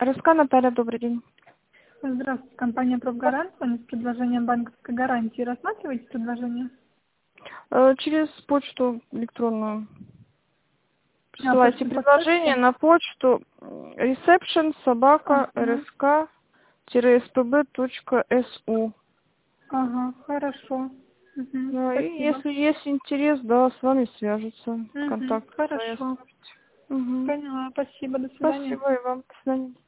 РСК Наталья, добрый день. Здравствуйте, компания «Профгарант». С вами с предложением банковской гарантии. Рассматриваете предложение? Через почту электронную. А, Присылайте почту предложение подскажете? на почту Ага, reception@rsk-rsk.su. ага, хорошо. Угу, Да, и спасибо. если есть интерес, да, с вами свяжутся. Угу, Контакты свои хорошо. оставьте. Угу. Поняла, спасибо, до свидания. Спасибо и вам. До свидания.